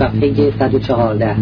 صفحه 114.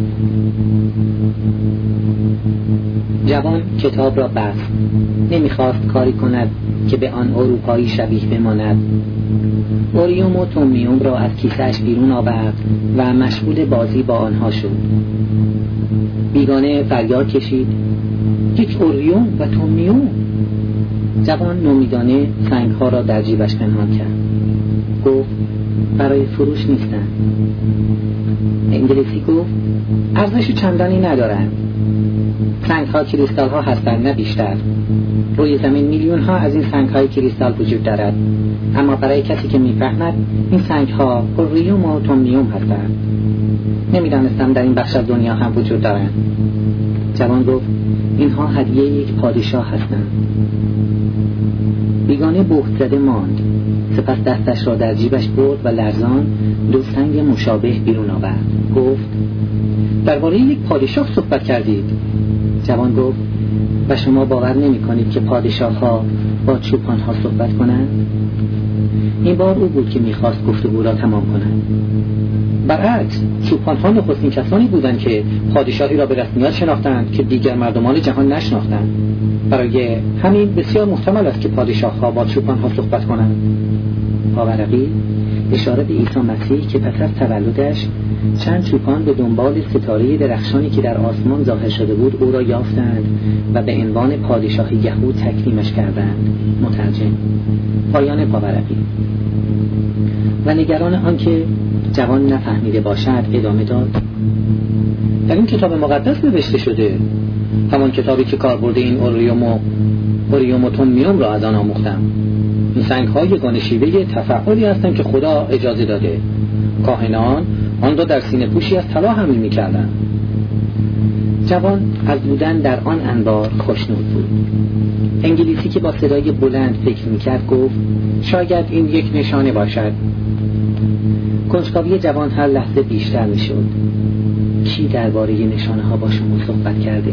جوان کتاب را بست. نمیخواست کاری کند که به آن اروپایی شبیه بماند. اوریوم و تومیوم را از کیسه‌اش بیرون آورد و مشغول بازی با آنها شد. بیگانه فریاد کشید: یک اوریوم و تومیوم! جوان نومیدانه سنگ‌ها را در جیبش پنهان کرد. گفت: برای فروش نیستند. انگلیسی گفت: ارزش چندانی ندارند. سنگ‌ها کریستال‌ها هستند، نه بیشتر. روی زمین میلیون‌ها از این سنگ‌های کریستال وجود دارد، اما برای کسی که می‌فهمد این سنگ‌ها اوریوم و تومیوم هستند. نمی‌دانستم در این بخش از دنیا هم وجود دارند. جوان گفت: اینها هدیه یک پادشاه هستند. بیگانه بهت زده ماند. سپس دستش را در جیبش برد و لرزان 2 سنگ مشابه بیرون آورد. گفت: درباره یک پادشاه صحبت کردید. جوان گفت: و شما باور نمی کنید که پادشاه‌ها با چوپان‌ها صحبت کنند؟ این بار او بود که می‌خواست گفتگو را تمام کند. برعکس، چوپان‌ها نخستین کسانی بودند که پادشاهی را به رسمیت شناختند که دیگر مردمان جهان نشناختند. برای همین بسیار محتمل است که پادشاه‌ها با چوپان‌ها صحبت کنند. پاورقی اشاره به عیسی مسیح که پس از تولدش چند چوپان به دنبال ستاره درخشانی که در آسمان ظاهر شده بود او را یافتند و به عنوان پادشاه یهود تکریمش کردند. مترجم. پایان پاورقی. و نگران آنکه جوان نفهمیده باشد ادامه داد: در این کتاب مقدس نوشته شده، همان کتابی که کاربرد این اوریوم و تومیوم را از آن آموختم. این سنگ‌ها یگانه شیوه تفعالی هستند که خدا اجازه داده. کاهنان آن را در سینه پوشی از طلا حمل می‌کردند. جوان از بودن در آن انبار خوشنود بود. انگلیسی که با صدای بلند فکر می‌کرد گفت: شاید این یک نشانه باشد. کنجکاوی جوان هر لحظه بیشتر می‌شد. کی درباره نشانه‌ها با شما صحبت کرده؟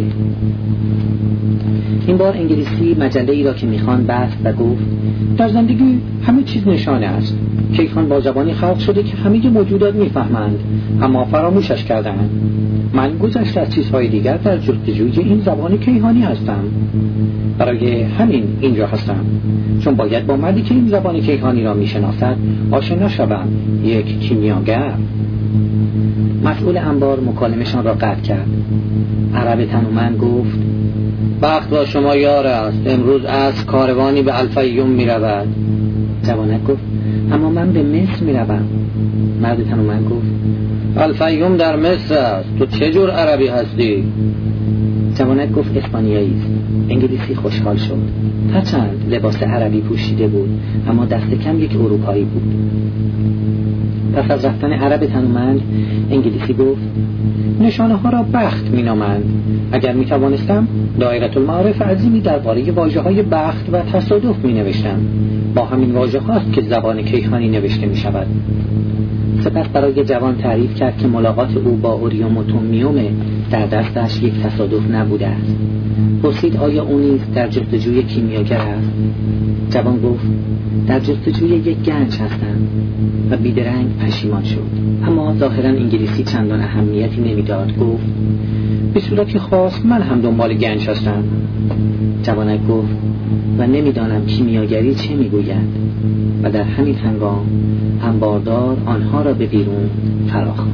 این بار انگلیسی مجله‌ای را که می‌خواند بست و گفت: در زندگی همه چیز نشانه است. کیهان با زبانی خلق شده که همه موجودات می‌فهمند، اما فراموشش کردند. من گذشته از چیزهای دیگر در جستجوی این زبان کیهانی هستم. برای همین اینجا هستم، چون باید با مردی که این زبان کیهانی را می‌شناسد آشنا شوم، یک کیمیاگر. مسئول انبار مکالمه‌شان را قطع کرد. عرب تنومند گفت: بخت با شما یار است، امروز از کاروانی به الفیوم می رود. جوانک گفت: اما من به مصر می روم. مرد تنومند گفت: الفیوم در مصر است، تو چه جور عربی هستی؟ جوانک گفت: اسپانیایی است. انگلیسی خوشحال شد. هرچند لباس عربی پوشیده بود، اما دست کم یک اروپایی بود. پس از رفتن عرب تنومند انگلیسی گفت: نشانه ها را بخت می نامند. اگر می توانستم دایره المعارف عظیمی درباره واژه های بخت و تصادف می نوشتم. با همین واژه هاست که زبان کیهانی نوشته می شود. سپس برای جوان تعریف کرد که ملاقات او با اوریوم و تومیوم در دستش یک تصادف نبوده است. پرسید آیا او نیز در جستجوی کیمیاگر است؟ جوان گفت: در جستجوی یک گنج هستم. و بیدرنگ پشیمان شد. اما ظاهراً انگلیسی چندان اهمیتی نمیداد. گفت: به صورتی خاص من هم دنبال گنج هستم. جوانک گفت: و نمیدانم کیمیاگری چه میگوید. و در همین هنگام انباردار آنها را به بیرون فراخواند.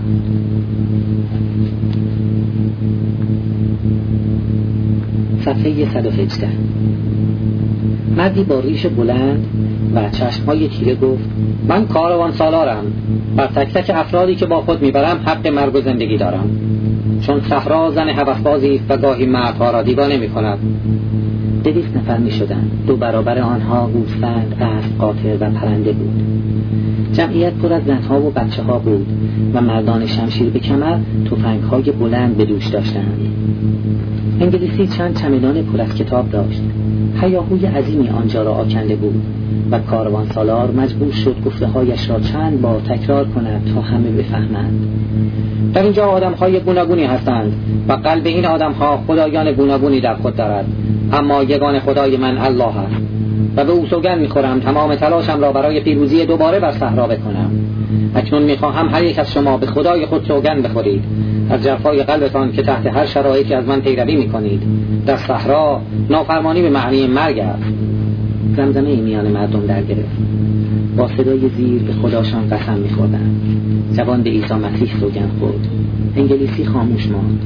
صفحه 118. مردی با ریش بلند و چشمهای تیره گفت: من کاروان سالارم. بر تک تک افرادی که با خود میبرم حق مرگ و زندگی دارم، چون صحرا زن هوسبازی و گاهی مردها را دیوانه میکند. 200 نفر میشدند. 2 برابر آنها گوسفند، اسب، قاطر و پرنده بود. جمعیت پر از زنها و بچه ها بود و مردان شمشیر به کمر تفنگ‌های بلند به دوش داشتند. انگلیسی چند چمدان پر از کتاب داشت. هیاهوی عظیمی آنجا را آکنده بود و کاروان سالار مجبور شد گفته‌هایش را چند بار تکرار کند تا همه بفهمند. در اینجا آدم‌های گوناگونی هستند و قلب این آدم‌ها خدایان گوناگونی در خود دارد، اما یگان خدای من الله است و به او سوگند می‌خورم تمام تلاشم را برای پیروزی دوباره بر صحرا بکنم. اکنون میخواهم هر یک از شما به خدای خود سوگند بخورید از جفای قلبتان که تحت هر شرایطی از من پیروی میکنید. در صحرا نافرمانی به معنی مرگ است. زمزمه ای میان مردم در گرفت. با صدای زیر به خداشان قسم میخوردند. جوان به عیسی مسیح سوگند خورد. انگلیسی خاموش ماند.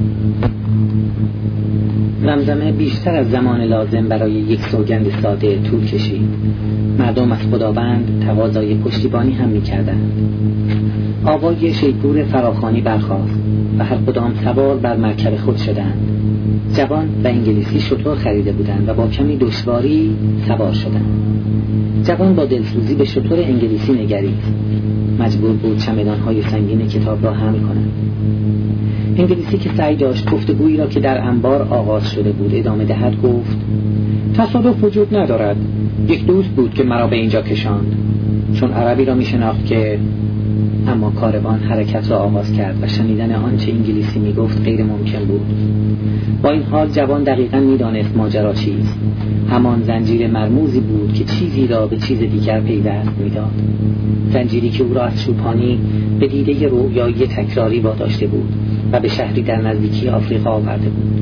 زمزمه بیشتر از زمان لازم برای یک سوگند ساده طول کشید. مردم از خداوند تقاضای پشتیبانی هم میکردند. آوای شیپور فراخوانی برخاست و هر کدام سوار بر مرکب خود شدند. جوان و انگلیسی شتر خریده بودند و با کمی دشواری سوار شدند. جوان با دلسوزی به شتر انگلیسی نگریست. مجبور بود چمدان‌های سنگین کتاب را حمل کند. انگلیسی که سعی داشت گفتگویی را که در انبار آغاز شده بود ادامه دهد گفت: تصادف وجود ندارد. یک دوست بود که مرا به اینجا کشاند. چون عربی را می‌شناخت که اما کاروان حرکت را آغاز کرد و شنیدن آنچه انگلیسی میگفت غیر ممکن بود. با این حال جوان دقیقاً میدانست ماجرا چیست. همان زنجیر مرموزی بود که چیزی را به چیز دیگر پیوست میداد. زنجیری که او را از چوپانی به دیده رویایی تکراری واداشته بود و به شهری در نزدیکی آفریقا آورده بود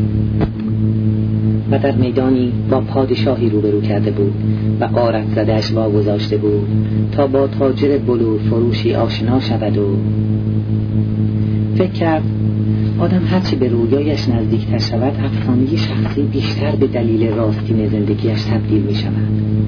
و در میدانی با پادشاهی روبرو کرده بود و غارت زده‌اش واگذاشته بود تا با تاجر بلور فروشی آشنا شود و فکر کرد آدم هرچی به رویایش نزدیکتر شود افسانه شخصی بیشتر به دلیل راستین زندگیش تبدیل می شود.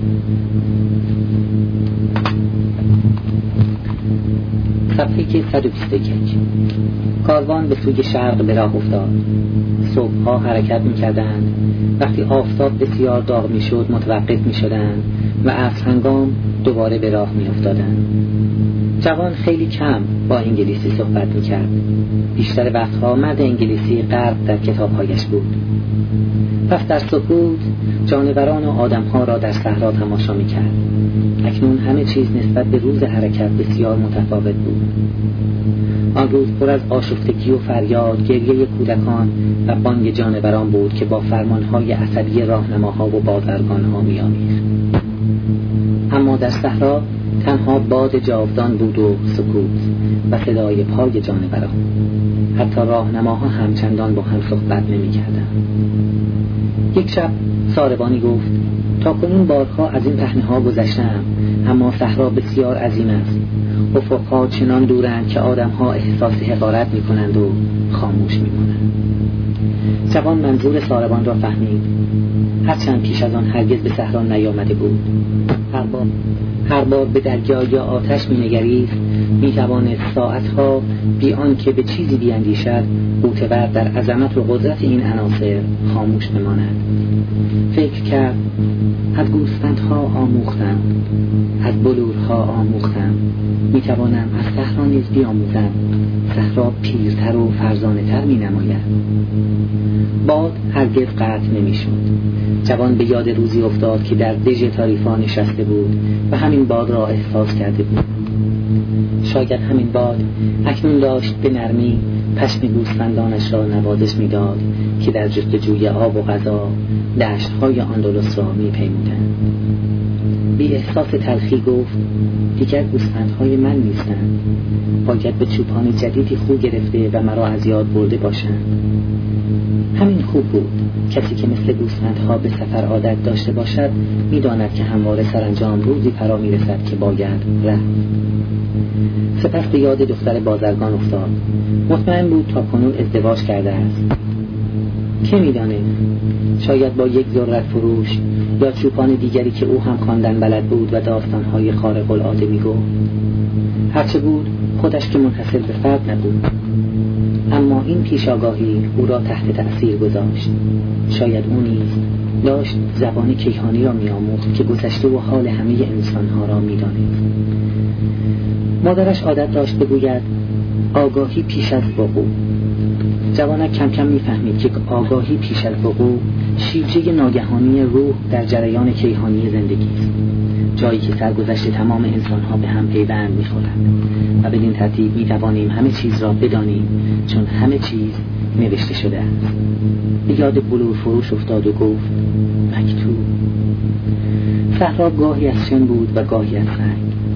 صفحه 121. کاروان به سوی شرق به راه افتاد. صبح‌ها حرکت می‌کردند. وقتی آفتاب بسیار داغ می‌شد متوقف می‌شدند و عصر هنگام دوباره به راه می‌افتادند. جوان خیلی کم با انگلیسی صحبت می‌کرد. بیشتر وقتها مرد انگلیسی غرق در کتاب‌هایش بود. پس در سکوت جانوران و آدم‌ها را در صحرا تماشا می‌کرد. اکنون همه چیز نسبت به روز حرکت بسیار متفاوت بود. آن روز پر از آشفتگی و فریاد، گریه کودکان و بانگ جانوران بود که با فرمانهای عصبی راهنماها و بازرگانها می‌آمیخت. اما در صحرا تنها باد جاودان بود و سکوت و صدای پای جانوران. حتی راهنماها همچندان با هم صحبت نمی‌کردند. یک شب ساربانی گفت: تا کنون بارها از این پهنه‌ها گذشتم، اما صحرا بسیار عظیم است. افق‌ها چنان دورند که آدم‌ها احساس حقارت می‌کنند و خاموش می‌مانند. جوان منظور ساربان را فهمید. هرچند پیش از آن هرگز به صحرا نیامده بود. هر بار به دریا یا آتش می‌نگریست می‌توانست ساعت‌ها بی آنکه به چیزی بیندیشد غوطه‌ور در عظمت و قدرت این عناصر خاموش بماند. فکر کرد: از گوسفندها آموختم، از بلورها آموختم، می‌توانم از صحرا نیز بیاموزم. صحرا پیرتر و فرزانه‌تر می‌نماید. باد هرگز قطع نمی‌شد. جوان به یاد روزی افتاد که در دژ تاریفا نشسته بود و همین باد را احساس کرده بود. شاید همین باد اکنون داشت به نرمی پشم گوسفندانش را نوازش می‌داد که در جستجوی آب و غذا دشت‌های اندلس را می‌پیمودند. بی احساس تلخی گفت: دیگر گوسفندهای من نیستند. باید به چوپان جدیدی خو گرفته و مرا از یاد برده باشند. همین خوب بود. کسی که مثل گوسفندها به سفر عادت داشته باشد می‌داند که همواره سرانجام روزی فرا می‌رسد که باید رفت. سپس به یاد دختر بازرگان افتاد. مطمئن بود تا کنون ازدواج کرده است. که می‌داند شاید با یک ذرت فروش یا چوپان دیگری که او هم خواندن بلد بود و داستان‌های خارق العاده می‌گفت. هرچه بود خودش که منحصر به فرد نبود. اما این پیشاگاهی او را تحت تأثیر گذاشت. شاید او نیز داشت زبان کیهانی را می‌آموخت که گذشته و حال همه انسان‌ها را می‌دانست. مادرش عادت داشت بگوید: آگاهی پیش از وقوع. جوانک کم کم می‌فهمید که آگاهی پیش از وقوع شیوه ناگهانی روح در جریان کیهانی زندگی است. جایی که سرگذشت تمام انسان‌ها به هم پیوند می‌خورند و بدین ترتیب می‌توانیم همه چیز را بدانیم، چون همه چیز نوشته شده است. به یاد بلور فروش افتاد و گفت: مکتوب. صحرا گاهی از شن بود و گاهی از سنگ.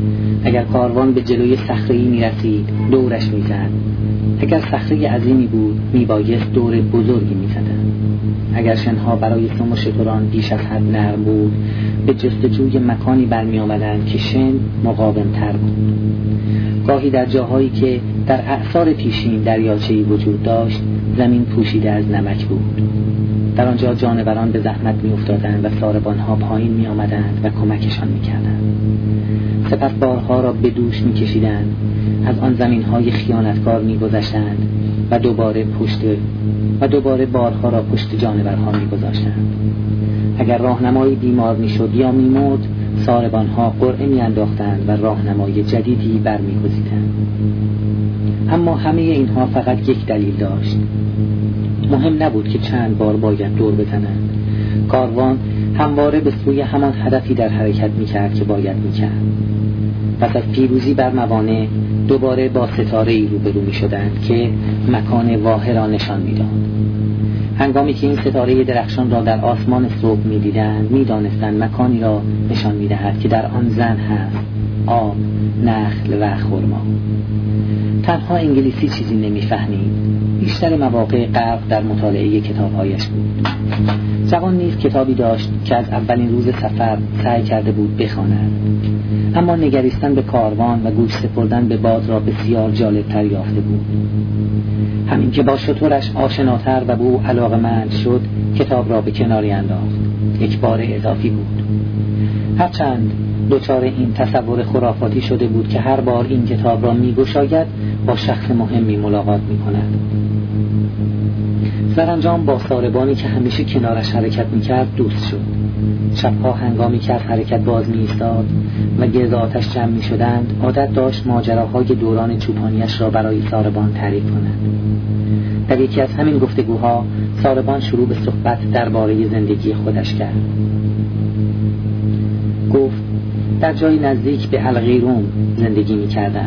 اگر کاروان به جلوی صخره‌ای می‌رسید دورش می‌زد. اگر صخره عظیمی بود میبایست دور بزرگی می‌زدند. اگر شنها برای سم و شتران بیش از حد نرم بود به جستجوی مکانی برمی‌آمدند که شن مقاوم‌تر بود. گاهی در جاهایی که در اعصار پیشین دریاچه‌ای وجود داشت زمین پوشیده از نمک بود. در آنجا جانوران به زحمت می‌افتادند و ساربان‌ها پایین می‌آمدند و کمکشان می‌کردند. سپس بارها را به دوش می‌کشیدند، از آن زمین‌های خیانتکار می‌گذشتند و دوباره بارها را پشت جانورها می‌گذاشتند. اگر راهنمایی بیمار می‌شد یا می‌مرد، ساربان‌ها قرعه می‌انداختند و راهنمای جدیدی برمی‌گزیدند. اما همه اینها فقط یک دلیل داشت. مهم نبود که چند بار باید دور بزنند. کاروان همواره به سوی همان هدفی در حرکت می‌کرد که باید می‌کرد. پس از پیروزی بر موانع دوباره با ستاره‌ای روبرو می‌شدند که مکان واحد را نشان می‌داد. هنگامی که این ستاره درخشان را در آسمان صبح می‌دیدند می‌دانستند مکانی را نشان می‌دهد که در آن زن هست، آب، نخل و خرما. تنها انگلیسی چیزی نمی‌فهمید. بیشتر مواقع غرق در مطالعه کتاب‌هایش بود. جوان نیز کتابی داشت که از اولین روز سفر سعی کرده بود بخواند، اما نگریستن به کاروان و گوش سپردن به باد را بسیار جالب‌تر یافته بود. همین که با شترش آشناتر و به او علاقه‌مند شد کتاب را به کناری انداخت. یک بار اضافی بود. هرچند دچار این تصور خرافاتی شده بود که هر بار این کتاب را می‌گشاید با شخص مهمی ملاقات می‌کند. سرانجام با ساربانی که همیشه کنارش حرکت می‌کرد دوست شد. شب‌ها هنگامی که از حرکت باز می‌ایستاد و گرد آتش جمع می‌شدند عادت داشت ماجراهای دوران چوپانیش را برای ساربان تعریف کند. در یکی از همین گفتگوها ساربان شروع به صحبت درباره زندگی خودش کرد. گفت در جایی نزدیک به القیروم زندگی می‌کردم.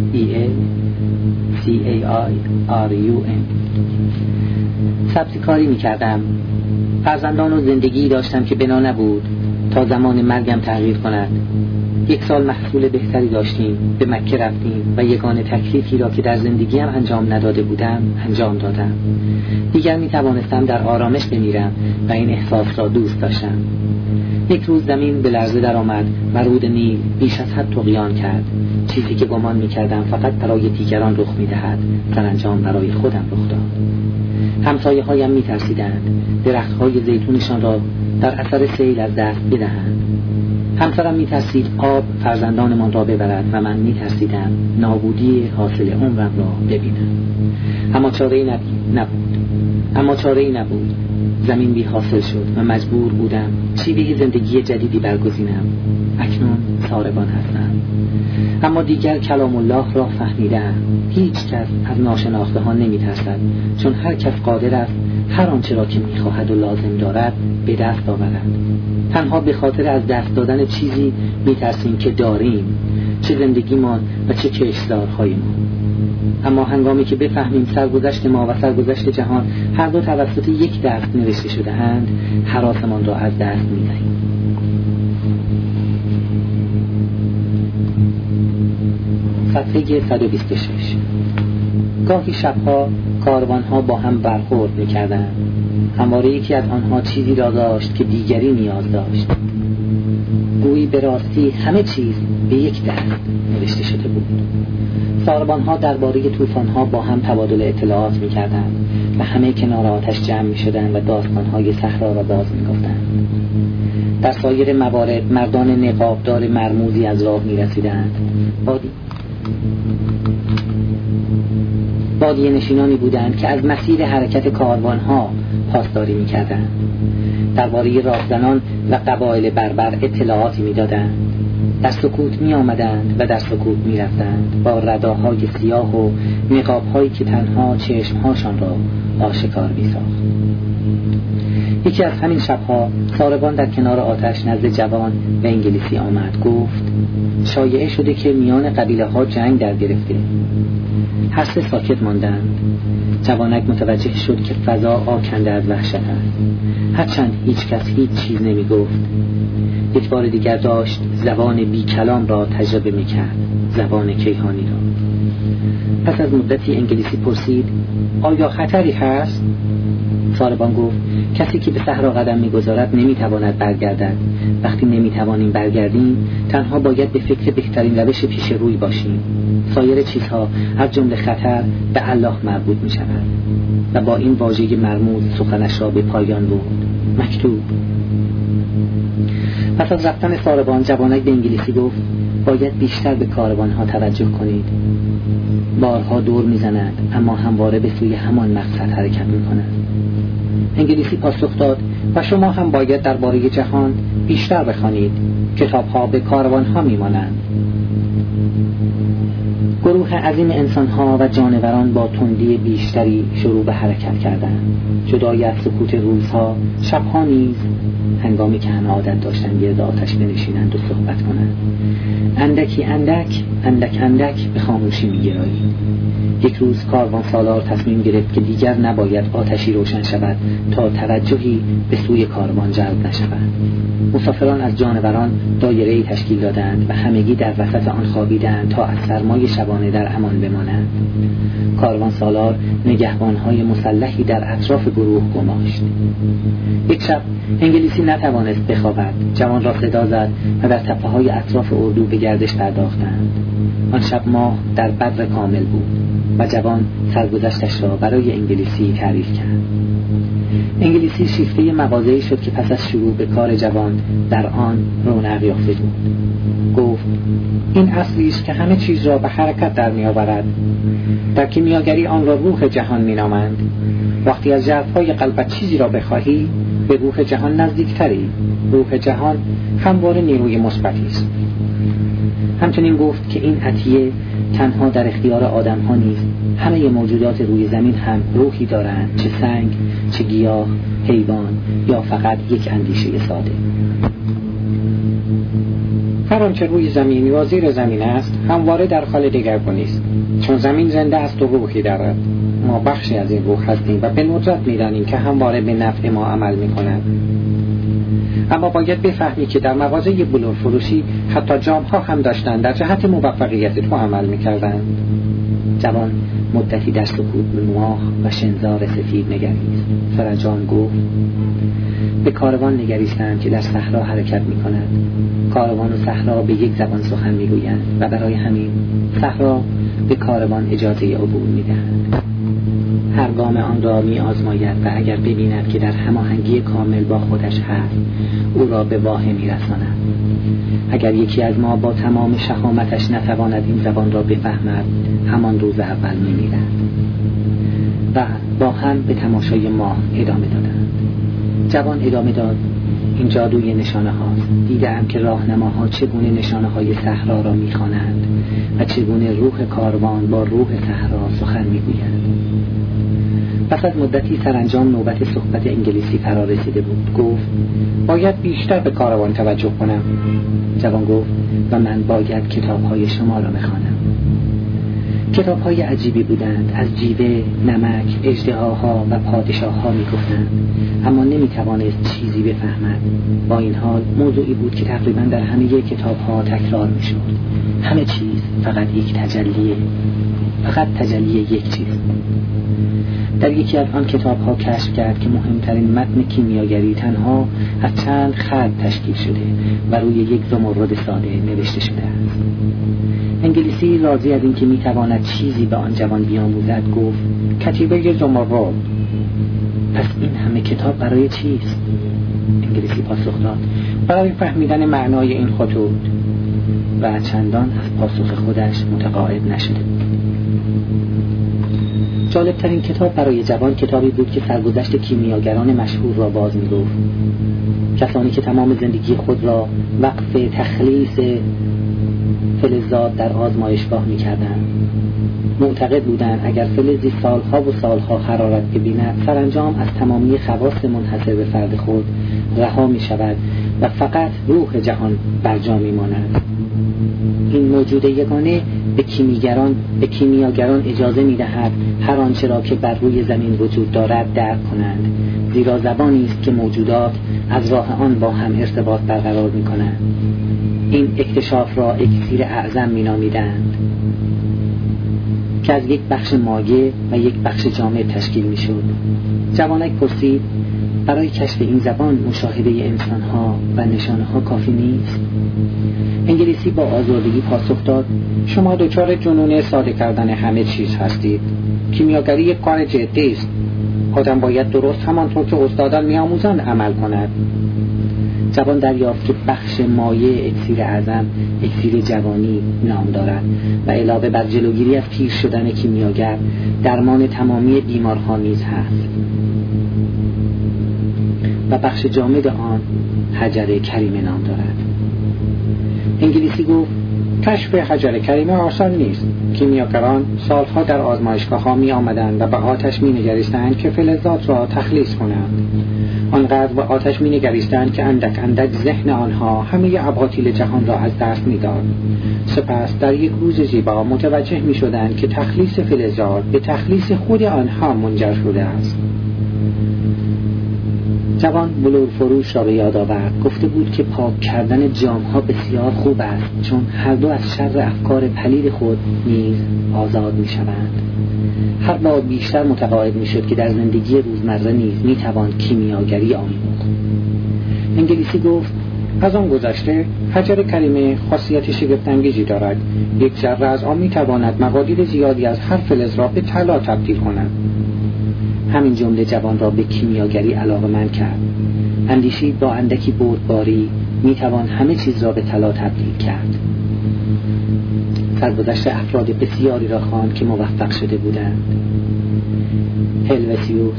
ELCAIRUM. سبزی کاری می‌کردم. فرزندان و زندگی داشتم که بنا نبود تا زمان مرگم تغییر کند. 1 سال محصول بهتری داشتیم، به مکه رفتیم و یگانه تکلیفی را که در زندگیم انجام نداده بودم انجام دادم. دیگر می‌توانستم در آرامش بمیرم و این احساس را دوست داشتم. یک روز زمین به لرزه در آمد و رود نیل بیش از حد طغیان کرد. چیزی که گمان می‌کردم فقط برای دیگران رخ می‌دهد سرانجام برای خودم رخ داد. همسایه‌هایم می‌ترسیدند درخت‌های زیتونشان را در اثر سیل از دست بدهند. همسرم می‌ترسید آب فرزندانمان را ببرد و من می‌ترسیدم نابودی حاصل عمرم را ببینم. اما چاره‌ای نبود. زمین بی حاصل شد و مجبور بودم شیوه زندگی جدیدی برگزینم. اکنون ساربان هستم. اما دیگر کلام الله را فهمیدم. هیچ کس از ناشناخته ها نمی ترسد، چون هر کس قادر است هر آنچه را که می خواهد و لازم دارد به دست آورد. تنها به خاطر از دست دادن چیزی می ترسیم که داریم، چه زندگیمان و چه کشتزارهایمان. اما هنگامی که بفهمیم سرگذشت ما و سرگذشت جهان هر دو توسط یک دست نوشته شده اند، هراسمان را از دست می دهیم. صفحه 126. گاهی شبها کاروانها با هم برخورد می‌کردند. همواره یکی از آنها چیزی را داشت که دیگری نیاز داشت. گویی به راستی همه چیز به یک دست نوشته شده بود. ساربانها درباره طوفان‌ها با هم تبادل اطلاعات می‌کردند و همه کنار آتش جمع می‌شدند و داستان‌های صحرا را باز می‌گفتند. در سایر موارد مردان نقابدار مرموزی از راه می‌رسیدند. بادیه نشینانی بودند که از مسیر حرکت کاروانها پاسداری می‌کردند. درباره راهزنان و قبایل بربر اطلاعاتی می‌دادند. در سکوت می‌آمدند و در سکوت می‌رفتند با رداهای سیاه و نقاب‌هایی که تنها چشم‌هاشان را آشکار می‌ساخت. یکی از همین شبها ساربان در کنار آتش نزد جوان و انگلیسی آمد. گفت شایعه شده که میان قبیله ها جنگ در گرفته. هر سه ساکت ماندند. جوانک متوجه شد که فضا آکنده از وحشت است، هرچند هیچ کس هیچ چیز نمی گفت. یک بار دیگر داشت زبان بی کلام را تجربه می کرد، زبان کیهانی را. پس از مدتی انگلیسی پرسید آیا خطری هست؟ ساربان گفت کسی که به صحرا قدم می‌گذارد نمی‌تواند برگردد. وقتی نمی‌توانیم برگردیم تنها باید به فکر بهترین روش پیش روی باشیم. سایر چیزها از جمله خطر به الله مربوط می‌شود. و با این واژه مرموز سخنش را به پایان برد. مکتوب. پس از رفتن ساربان جوانک به انگلیسی گفت باید بیشتر به کاروان‌ها توجه کنید. بارها دور می‌زنند اما همواره به سوی همان مقصد حرکت می‌کنند. انگلیسی پاسخ داد و شما هم باید درباره جهان بیشتر بخوانید. کتاب‌ها به کاروان‌ها می‌مانند. گروه عظیم انسان‌ها و جانوران با تندی بیشتری شروع به حرکت کردند. جدای از سکوت روزها، شب‌ها نیز هنگامی که همه عادت داشتند گرد آتش بنشینند و صحبت کنند، اندک به خاموشی می‌گرایید. یک روز کاروان سالار تصمیم گرفت که دیگر نباید آتشی روشن شود تا توجهی به سوی کاروان جلب نشود. مسافران از جانوران دایره‌ای تشکیل دادند و همگی در وسط آن خوابیدند تا از سرمای شبانه در امان بمانند. کاروان سالار نگهبان‌های مسلحی در اطراف گروه گماشت. یک شب انگلیسی نتوانست بخوابد. جوان را صدا زد و در تپه‌های اطراف اردو به گردش پرداختند. آن شب ماه در بدر کامل بود و جوان سرگذشتش را برای انگلیسی تعریف کرد. انگلیسی شیفته مغازه‌ای شد که پس از شروع به کار جوان در آن رونق یافته بود. گفت این اصلی است که همه چیز را به حرکت در می‌آورد. در کیمیاگری آن را روح جهان می‌نامند. وقتی از ژرف‌های قلبت چیزی را بخواهی به روح جهان نزدیکتری. روح جهان همواره نیروی مثبتی است. همچنین گفت که این عطیه تنها در اختیار آدم‌ها نیست. همه موجودات روی زمین هم روحی دارند، چه سنگ، چه گیاه، حیوان یا فقط یک اندیشه ساده. هر آنچه روی زمین یا زیر زمین است همواره در حال دگرگونی است. چون زمین زنده است و روحی دارد. ما بخشی از این روح هستیم و به ندرت می‌دانیم که همواره به نفع ما عمل می‌کند. اما باید بفهمی که در مغازه بلور فروشی حتی جام‌ها هم داشتند در جهت موفقیت تو عمل می‌کردند. جوان مدتی در سکوت به ماه و شنزار سفید نگریست. سرانجام گفت به کاروان نگریستند که در صحرا حرکت می‌کند. کاروان و صحرا به یک زبان سخن می‌گویند و برای همین صحرا به کاروان اجازه عبور می‌دهد. هر گام آن را می‌آزماید و اگر ببیند که در هماهنگی کامل با خودش هست او را به واه می‌رساند. اگر یکی از ما با تمام شهامتش نتواند این زبان را بفهمد همان روز اول می‌میرد. و با هم به تماشای ماه ادامه دادند. جوان ادامه داد این جادوی نشانه هاست. دیدم که راهنماها چگونه نشانه های صحرا را می‌خوانند و چگونه روح کاروان با روح صحرا سخن می‌گویند. پس از مدتی سرانجام نوبت صحبت انگلیسی فرا رسیده بود. گفت باید بیشتر به کاروان توجه کنم. جوان گفت و من باید کتاب‌های شما را بخوانم. کتاب‌های عجیبی بودند. از جیوه، نمک، اژدهاها و پادشاه‌ها می‌گفتند، اما نمی‌توانست چیزی بفهمد. با این حال موضوعی بود که تقریباً در همه کتاب‌ها تکرار می‌شد. همه چیز فقط یک تجلیه، فقط تجلی یک چیز. در یکی از آن کتاب‌ها کشف کرد که مهمترین متن کیمیاگری تنها از چند خط تشکیل شده و روی یک زمرد ساده نوشته شده است. انگلیسی راضی از اینکه میتواند چیزی به آن جوان بیاموزد گفت کتیبه زمرد. پس این همه کتاب برای چیست؟ انگلیسی پاسخ داد برای فهمیدن معنای این خطوط. و چندان از پاسخ خودش متقاعد نشده. جالبترین کتاب برای جوان کتابی بود که سرگذشت کیمیاگران مشهور را باز می‌گفت. کسانی که تمام زندگی خود را وقف تخلیص فلزات در آزمایشگاه می‌کردند. معتقد بودند اگر فلزی سالها و سالها حرارت ببیند سرانجام از تمامی خواص منحصر به فرد خود رها می‌شود و فقط روح جهان برجا می‌ماند. این موجود یگانه به کیمیاگران اجازه می‌دهد هر آنچه را که بر روی زمین وجود دارد درک کنند، زیرا زبانی است که موجودات از راه آن با هم ارتباط برقرار می‌کنند. این اکتشاف را اکسیر اعظم می‌نامیدند که از یک بخش مایع و یک بخش جامد تشکیل می‌شد. جوانک پرسید برای کشف این زبان مشاهده انسان‌ها و نشانه‌ها کافی نیست؟ انگلیسی با آزردگی پاسخ داد شما دچار جنون ساده کردن همه چیز هستید. کیمیاگری یک کار جدی است. آدم باید درست همانطور که استادان می‌آموزند عمل کند. جوان دریافت که بخش مایع اکسیر اعظم اکسیر جوانی نام دارد و علاوه بر جلوگیری از پیر شدن کیمیاگر درمان تمامی بیمارها نیز هست و بخش جامد آن حجر کریمه نام دارد. انگلیسی گفت کشف حجر کریمه آسان نیست. کیمیاگران سالها در آزمایشگاه‌ها می آمدند و به آتش می نگریستند که فلزات را تخلیص کنند. آنقدر به آتش می نگریستند که اندک اندک ذهن آنها همه اباطیل جهان را از دست می داد. سپس در یک روز زیبا متوجه می شدند که تخلیص فلزات به تخلیص خود آنها منجر شده است. جوان بلور فروش را به یاد آورد. گفته بود که پاک کردن جام‌ها بسیار خوب است، چون هر دو از شر افکار پلید خود نیز آزاد می‌شوند. هر بار بیشتر متقاعد می‌شد که در زندگی روزمره نیز می‌توان کیمیاگری آموخت. انگلیسی گفت از آن گذشته حجر کریمه خاصیت شگفت‌انگیزی دارد. یک ذره از آن می‌تواند مقادیر زیادی از هر فلز را به طلا تبدیل کند. همین جمله جوان را به کیمیاگری علاقه‌مند کرد. اندیشید با اندکی بردباری میتوان همه چیز را به طلا تبدیل کرد. سرگذشت افراد بسیاری را خواند که موفق شده بودند. هلوسیوس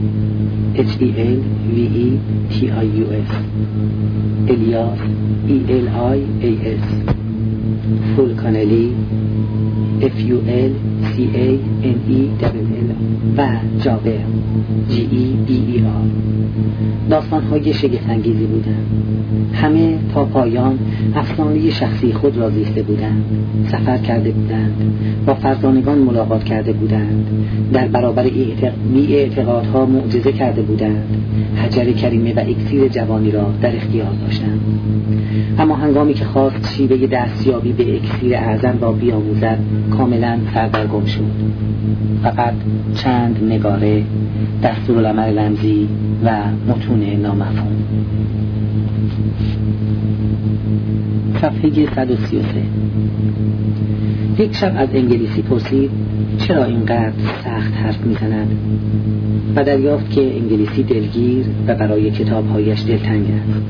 HELVETIUS، الیاس ELIAS، فولکانلی FULCANELL و جابر GEBER. داستان‌های شگفت‌انگیزی بودند. همه تا پایان افسانه شخصی خود را زیسته بودند. سفر کرده بودند، با فرزانگان ملاقات کرده بودند، در برابر بی‌اعتقادها معجزه کرده بودند. حجر کریمه و اکسیر جوانی را در اختیار داشتند. اما هنگامی که خواست شیوه دستیابی به اکسیر اعظم را بیاموزد کاملا سردرگم شد. فقط چند نگاره، دستورالعمل رمزی و متون نامفهوم. صفحه 133. یک شب از انگلیسی پرسید چرا اینقدر سخت حرف میزند و دریافت که انگلیسی دلگیر و برای کتابهایش دلتنگ است.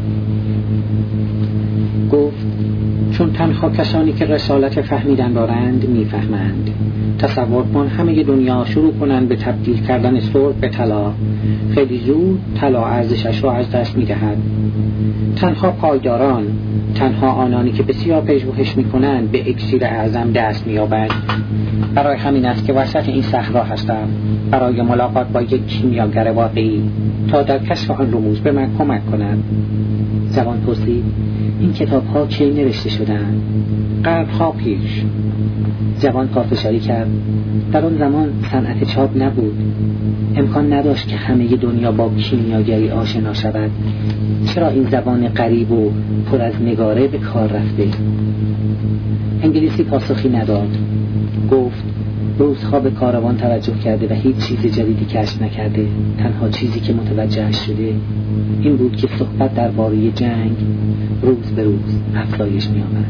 گفت چون تنها کسانی که رسالت فهمیدن دارند میفهمند. تصور کن همه دنیا شروع کنند به تبدیل کردن سرب به طلا. خیلی زود طلا ارزشش را از دست میدهد. تنها پایداران، تنها آنانی که بسیار پژوهش میکنند به اکسیر اعظم دست مییابند. برای همین است که وسط این صحرا هستم، برای ملاقات با یک کیمیاگر واقعی تا در کشف آن رموز به من کمک کنند. جوان پرسید این کتاب ها کی نوشته شدند؟ قرن‌ها پیش. جوان پافشاری کرد در آن زمان صنعت چاپ نبود. امکان نداشت که همه دنیا با کیمیاگری آشنا شود. چرا این زبان غریب و پر از نگاره به کار رفته؟ انگلیسی پاسخی نداد. گفت روزها به کاروان توجه کرده و هیچ چیز جدیدی کشف نکرده. تنها چیزی که متوجه شده این بود که صحبت درباره جنگ روز به روز افزایش می آمد.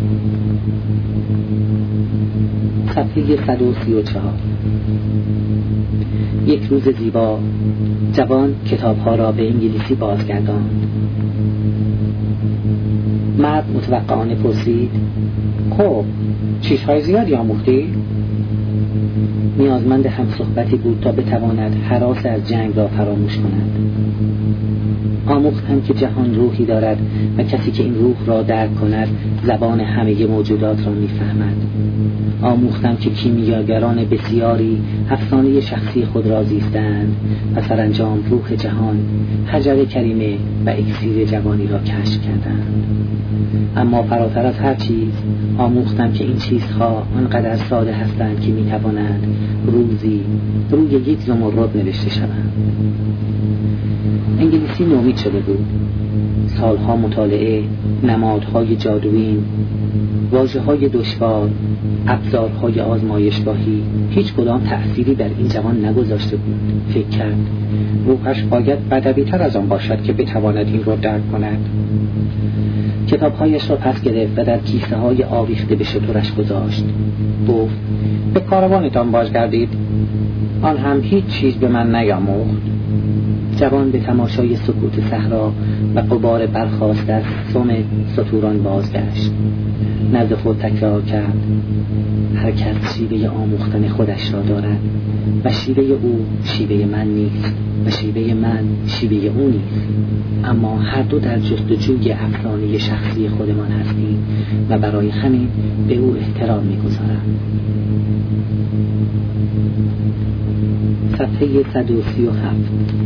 صفحه 134. یک روز زیبا جوان کتابها را به انگلیسی بازگرداند. مرد متوقعانه پرسید خب چیزهای زیادی آموختی؟ نیازمند همصحبتی بود تا بتواند هراس از جنگ را فراموش کند. آموختم که جهان روحی دارد و کسی که این روح را درک کند زبان همه موجودات را می‌فهمد. آموختم که کیمیاگران بسیاری افسانه شخصی خود را زیستند و سرانجام روح جهان، حجر کریمه و اکسیر جوانی را کشف کردند. اما فراتر از هر چیز آموختم که این چیزها آنقدر ساده هستند که می‌توانند روزی روی یک زمرد نوشته شوند. انگلیسی نومید شده بود. سالها مطالعه، نمادهای جادویی، واژه‌های دشوار، ابزارهای آزمایشگاهی هیچ کدام تأثیری در این جوان نگذاشته بود. فکر کرد روحش باید بدوی‌تر از آن باشد که بتواند این را درک کند. کتابهایش را پس گرفت و در کیسه‌های آویخته به شترش گذاشت. گفت به کاروانتان بازگردید. آن هم هیچ چیز به من نیاموخت. جوان به تماشای سکوت صحرا و غبار برخاسته از سم ستوران بازگشت. نزد خود تکرار کرد هر کس شیوه آموختن خودش را دارد و شیوه او شیوه من نیست و شیوه من شیوه او نیست، اما هر دو در جستجوی افسانه شخصی خودمان هستیم و برای همین به او احترام می‌گذارم. صفحه 137.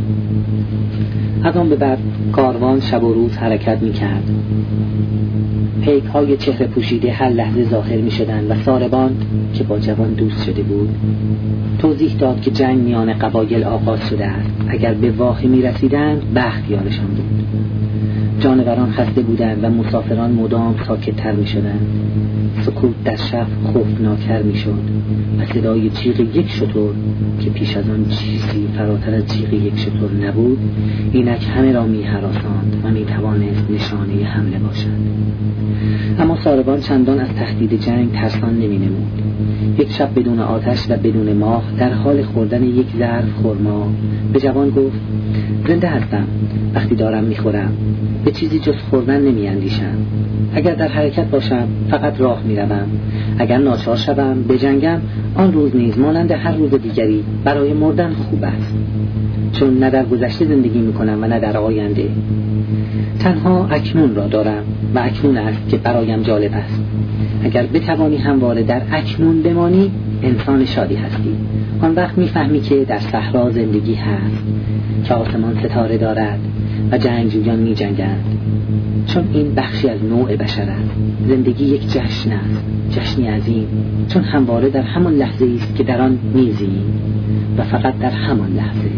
از آن به بعد کاروان شب و روز حرکت می‌کرد. پیک‌های چهره پوشیده هر لحظه ظاهر می‌شدند و ساربان که با جوان دوست شده بود توضیح داد که جنگ میان قبایل آغاز شده است. اگر به واقعه می‌رسیدند بخت یارشان بود. جانوران خسته بودند و مسافران مدام ساکت‌تر می‌شدند. سکوت در شب خوفناکتر می‌شد و صدای جیغ یک شتر که پیش از آن چیزی فراتر از جیغ یک شتر نبود اینک همه را می‌هراساند و می‌توانست نشانه حمله باشد. اما ساربان چندان از تهدید جنگ ترسان نمی‌نمود. یک شب بدون آتش و بدون ماه در حال خوردن یک ظرف خرما به جوان گفت زنده هستم. وقتی دارم می‌خورم به چیزی جز خوردن نمی‌اندیشم. اگر در حرکت باشم فقط راه می‌روم. اگر ناچار شوم بجنگم آن روز نیز مانند هر روز دیگری برای مردن خوب است، چون نه در گذشته زندگی می‌کنم و نه در آینده. تنها اکنون را دارم و اکنون است که برایم جالب است. اگر بتوانی همواره در اکنون بمانی انسان شادی هستی. آن وقت می‌فهمی که در صحرا زندگی هست، که آسمان ستاره دارد و جنگجویان می‌جنگند، چون این بخشی از نوع بشر است. زندگی یک جشن است، جشنی عظیم، چون همواره در همان لحظه است که در آن می‌زییم و فقط در همان لحظه.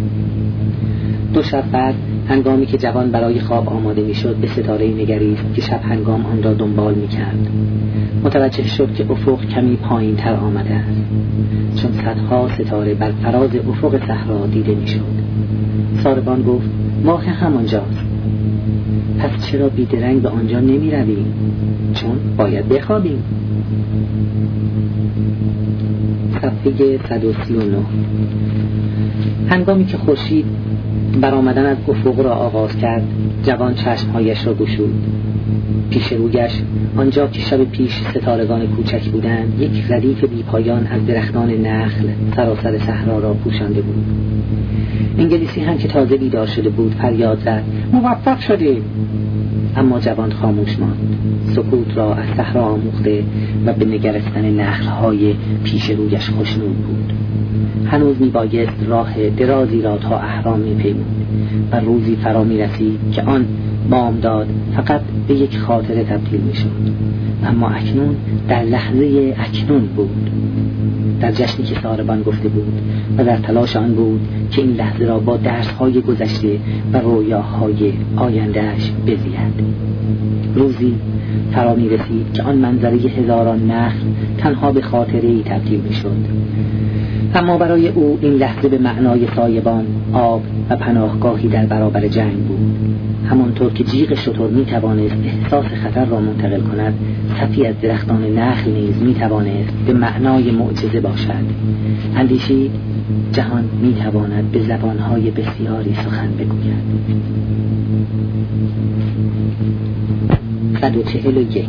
2 شب بعد هنگامی که جوان برای خواب آماده می‌شد به ستاره‌ای نگریست که شب هنگام آن را دنبال می‌کرد. متوجه شد که افق کمی پایین‌تر آمده است، چون صدها ستاره بر فراز افق صحرا دیده می‌شد. ساربان گفت ماه همانجاست. پس چرا بیدرنگ به آنجا نمی‌رویم؟ چون باید بخوابیم. صفحه 139. هنگامی که خورشید برآمدن از افق را آغاز کرد جوان چشمهایش را گشود. پیش رویش آنجا که شب پیش ستارگان کوچک بودند یک ردیف بیپایان از درختان نخل سراسر صحرا را پوشانده بود. انگلیسی هم که تازه بیدار شده بود فریاد زد موفق شدیم. اما جوان خاموش ماند. سکوت را از صحرا آموخته و به نگرستن نخل‌های پیش رویش خوشنود بود. هنوز میبایست راه درازی را تا اهرام میپیمود و روزی فرا میرسید که آن بامداد فقط به یک خاطره تبدیل میشد. اما اکنون در لحظه اکنون بود، در جشنی که ساربان گفته بود و در تلاش آن بود که این لحظه را با درس‌های گذشته و رویاهای آیندهش بزید. روزی فرا می رسید که آن منظره هزاران نخل تنها به خاطره‌ای تبدیل می شد. اما برای او این لحظه به معنای سایبان، آب و پناهگاهی در برابر جنگ بود. همانطور که جیغ شتر میتوانست احساس خطر را منتقل کند، صفی از درختان نخل نیز میتوانست به معنای معجزه باشد. اندیشید جهان میتواند به زبانهای بسیاری سخن بگوید. 141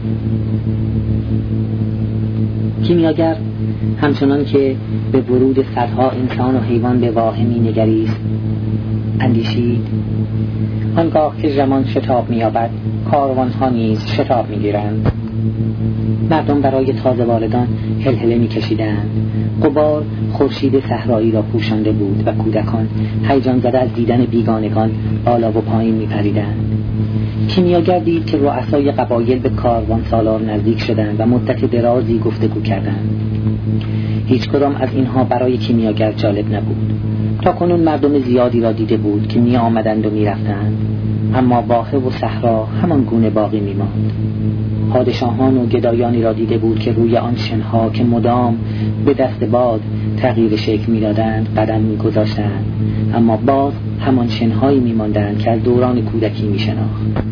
کیمیاگر همچنان که به ورود صدها انسان و حیوان به واحه می‌نگریست، اندیشید آنگاه که زمان شتاب می‌یابد، کاروان‌ها نیز شتاب می‌گیرند. مردم برای تازه واردان هلهله می‌کشیدند. غبار خورشید صحرایی را پوشانده بود و کودکان هیجان زده از دیدن بیگانگان بالا و پایین می‌پریدند. کیمیاگر دید که رؤسای قبایل به کاروان سالار نزدیک شدند و مدت درازی گفتگو کردند. هیچ کدام از اینها برای کیمیاگر جالب نبود. تا کنون مردم زیادی را دیده بود که می آمدند و می رفتند، اما واحه و صحرا همان گونه باقی می ماند. پادشاهان و گدایانی را دیده بود که روی آن شنها که مدام به دست باد تغییر شکل می دادند قدم می گذاشتند، اما باز همان شنهایی می ماندند که از دوران کودکی می شناخت.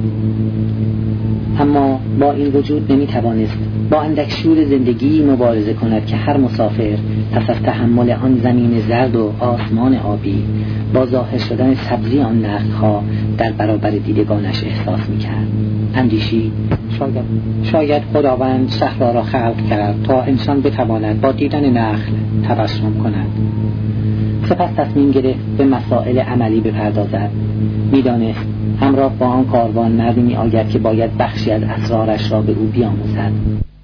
اما با این وجود نمی توانست با اندک شور زندگی مبارزه کند که هر مسافر پس از تحمل آن زمین زرد و آسمان آبی با ظاهر شدن سبزی آن نخل‌ها در برابر دیدگانش احساس می کرد. اندیشید شاید خداوند صحرا را خلق کرد تا انسان بتواند با دیدن نخل تبسم کند. سپس تصمیم گرفت به مسائل عملی بپردازد. می‌دانست همراه با آن کاروان مردی می آید که باید بخشی از اسرارش را به او بیاموزد.